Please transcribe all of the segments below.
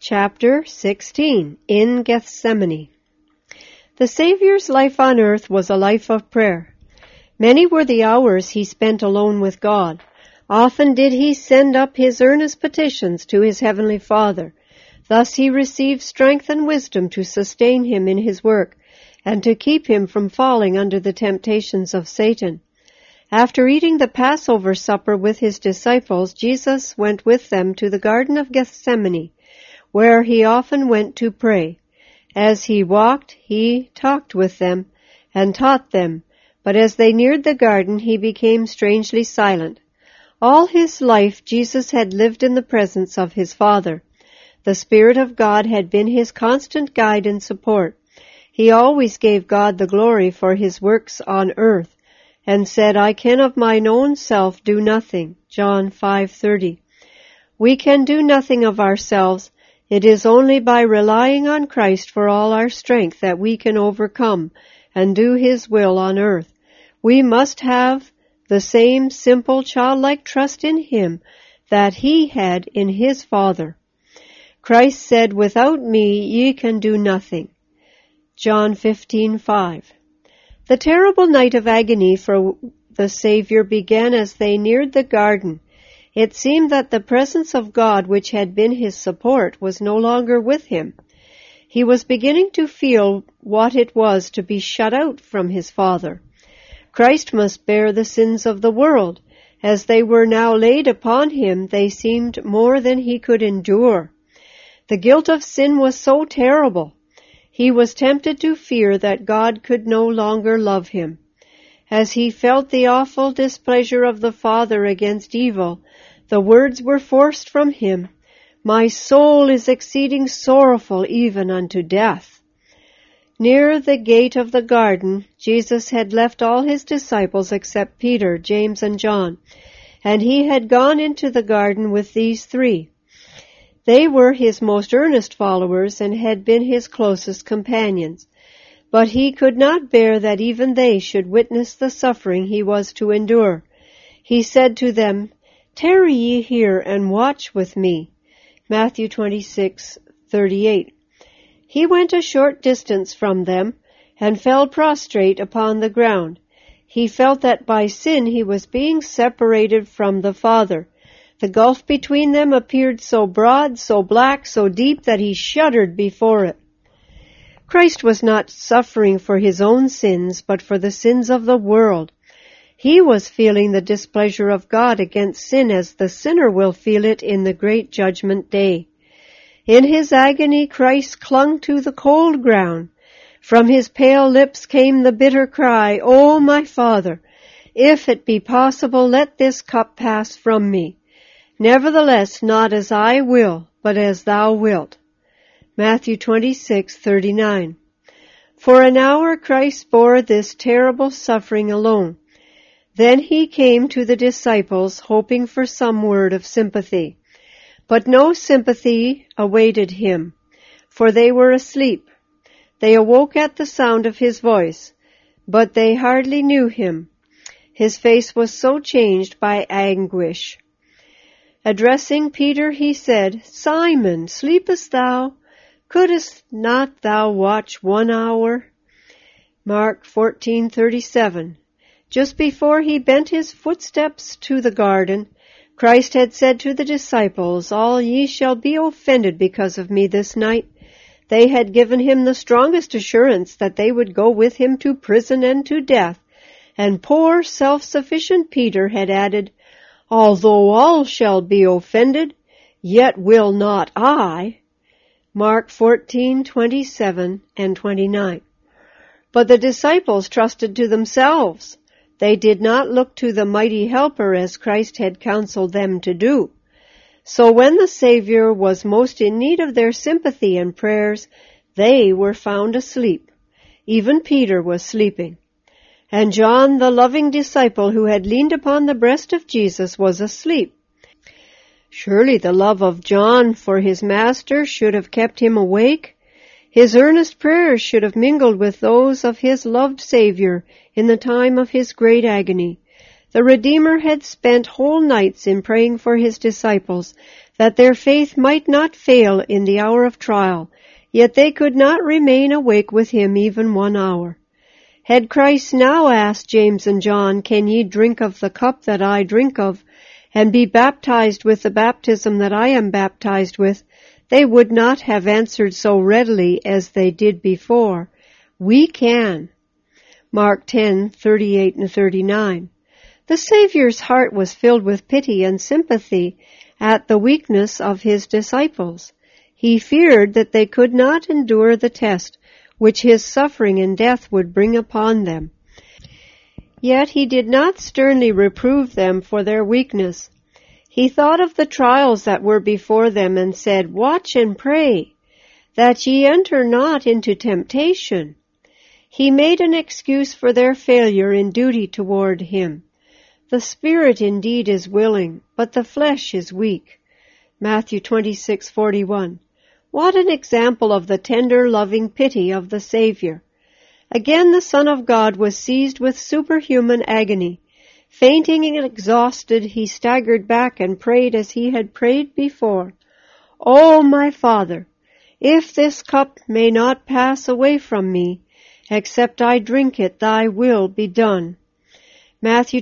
Chapter 16. In Gethsemane. The Savior's life on earth was a life of prayer. Many were the hours he spent alone with God. Often did he send up his earnest petitions to his heavenly Father. Thus he received strength and wisdom to sustain him in his work, and to keep him from falling under the temptations of Satan. After eating the Passover supper with his disciples, Jesus went with them to the Garden of Gethsemane, where he often went to pray. As he walked, he talked with them and taught them, but as they neared the garden, he became strangely silent. All his life, Jesus had lived in the presence of his Father. The Spirit of God had been his constant guide and support. He always gave God the glory for his works on earth, and said, "I can of mine own self do nothing." John 5:30. We can do nothing of ourselves. It is only by relying on Christ for all our strength that we can overcome and do his will on earth. We must have the same simple childlike trust in him that he had in his Father. Christ said, "Without me ye can do nothing." John 15:5. The terrible night of agony for the Savior began as they neared the garden. It seemed that the presence of God, which had been his support, was no longer with him. He was beginning to feel what it was to be shut out from his Father. Christ must bear the sins of the world. As they were now laid upon him, they seemed more than he could endure. The guilt of sin was so terrible. He was tempted to fear that God could no longer love him. As he felt the awful displeasure of the Father against evil, the words were forced from him, "My soul is exceeding sorrowful even unto death." Near the gate of the garden, Jesus had left all his disciples except Peter, James, and John, and he had gone into the garden with these three. They were his most earnest followers and had been his closest companions. But he could not bear that even they should witness the suffering he was to endure. He said to them, "Tarry ye here and watch with me." Matthew 26:38. He went a short distance from them and fell prostrate upon the ground. He felt that by sin he was being separated from the Father. The gulf between them appeared so broad, so black, so deep that he shuddered before it. Christ was not suffering for his own sins, but for the sins of the world. He was feeling the displeasure of God against sin as the sinner will feel it in the great judgment day. In his agony, Christ clung to the cold ground. From his pale lips came the bitter cry, "O my Father, if it be possible, let this cup pass from me. Nevertheless, not as I will, but as thou wilt." Matthew 26:39. For an hour Christ bore this terrible suffering alone. Then he came to the disciples, hoping for some word of sympathy. But no sympathy awaited him, for they were asleep. They awoke at the sound of his voice, but they hardly knew him. His face was so changed by anguish. Addressing Peter, he said, "Simon, sleepest thou? Couldst not thou watch 1 hour?" Mark 14:37. Just before he bent his footsteps to the garden, Christ had said to the disciples, "All ye shall be offended because of me this night." They had given him the strongest assurance that they would go with him to prison and to death, and poor self-sufficient Peter had added, "Although all shall be offended, yet will not I." Mark 14:27 and 29. But the disciples trusted to themselves. They did not look to the mighty helper as Christ had counseled them to do. So when the Savior was most in need of their sympathy and prayers, they were found asleep. Even Peter was sleeping. And John, the loving disciple who had leaned upon the breast of Jesus, was asleep. Surely the love of John for his master should have kept him awake. His earnest prayers should have mingled with those of his loved Savior in the time of his great agony. The Redeemer had spent whole nights in praying for his disciples, that their faith might not fail in the hour of trial, yet they could not remain awake with him even 1 hour. Had Christ now asked James and John, "Can ye drink of the cup that I drink of, and be baptized with the baptism that I am baptized with?" they would not have answered so readily as they did before. "We can." Mark 10:38 and 39. The Savior's heart was filled with pity and sympathy at the weakness of his disciples. He feared that they could not endure the test which his suffering and death would bring upon them. Yet he did not sternly reprove them for their weakness. He thought of the trials that were before them and said, "Watch and pray, that ye enter not into temptation." He made an excuse for their failure in duty toward him. The spirit indeed is willing, but the flesh is weak. Matthew 26:41. What an example of the tender, loving pity of the Savior! Again the Son of God was seized with superhuman agony. Fainting and exhausted, he staggered back and prayed as he had prayed before. "O my Father, if this cup may not pass away from me, except I drink it, thy will be done." Matthew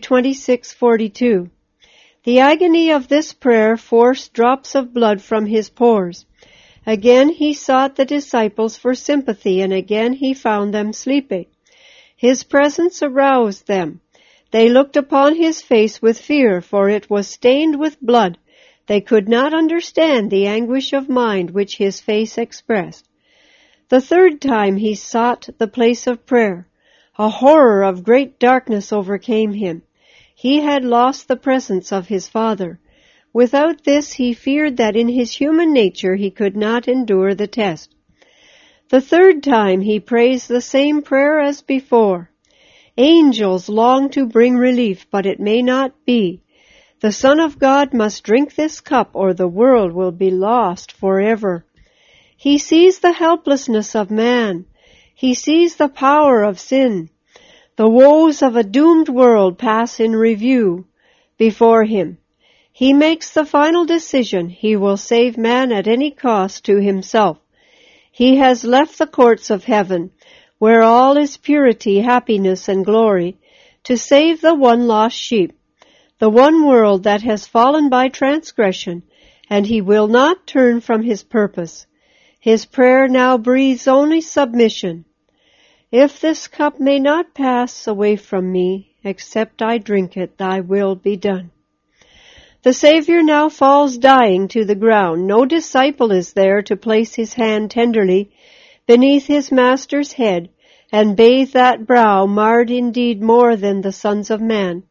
26:42. The agony of this prayer forced drops of blood from his pores. Again he sought the disciples for sympathy, and again he found them sleeping. His presence aroused them. They looked upon his face with fear, for it was stained with blood. They could not understand the anguish of mind which his face expressed. The third time he sought the place of prayer. A horror of great darkness overcame him. He had lost the presence of his Father. Without this, he feared that in his human nature he could not endure the test. The third time he prays the same prayer as before. Angels long to bring relief, but it may not be. The Son of God must drink this cup, or the world will be lost forever. He sees the helplessness of man. He sees the power of sin. The woes of a doomed world pass in review before him. He makes the final decision. He will save man at any cost to himself. He has left the courts of heaven, where all is purity, happiness, and glory, to save the one lost sheep, the one world that has fallen by transgression, and he will not turn from his purpose. His prayer now breathes only submission. "If this cup may not pass away from me, except I drink it, thy will be done." The Savior now falls dying to the ground. No disciple is there to place his hand tenderly beneath his Master's head and bathe that brow marred indeed more than the sons of man.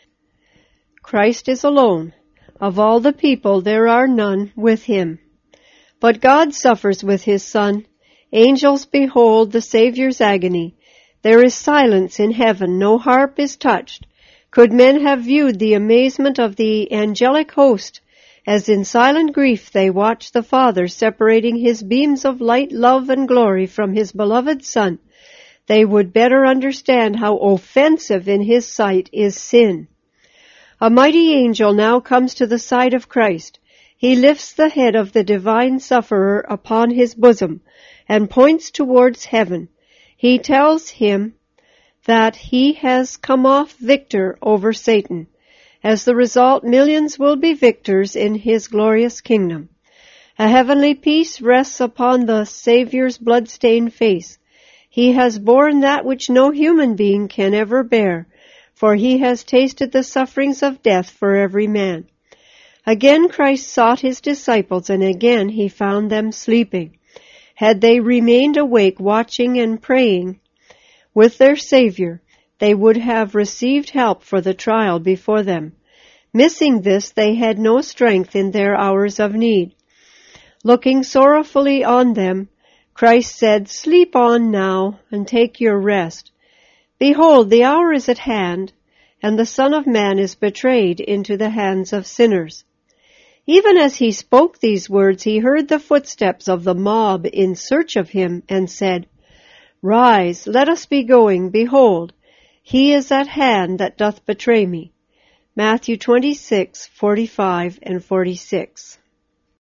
Christ is alone. Of all the people there are none with him. But God suffers with his Son. Angels behold the Savior's agony. There is silence in heaven. No harp is touched. Could men have viewed the amazement of the angelic host, as in silent grief they watch the Father separating his beams of light, love, and glory from his beloved Son, they would better understand how offensive in his sight is sin. A mighty angel now comes to the side of Christ. He lifts the head of the divine sufferer upon his bosom and points towards heaven. He tells him that he has come off victor over Satan. As the result, millions will be victors in his glorious kingdom. A heavenly peace rests upon the Savior's blood-stained face. He has borne that which no human being can ever bear, for he has tasted the sufferings of death for every man. Again Christ sought his disciples, and again he found them sleeping. Had they remained awake, watching and praying with their Savior, they would have received help for the trial before them. Missing this, they had no strength in their hours of need. Looking sorrowfully on them, Christ said, "Sleep on now, and take your rest. Behold, the hour is at hand, and the Son of Man is betrayed into the hands of sinners." Even as he spoke these words, he heard the footsteps of the mob in search of him, and said, "Rise, let us be going. Behold, he is at hand that doth betray me." Matthew 26:45 and 46.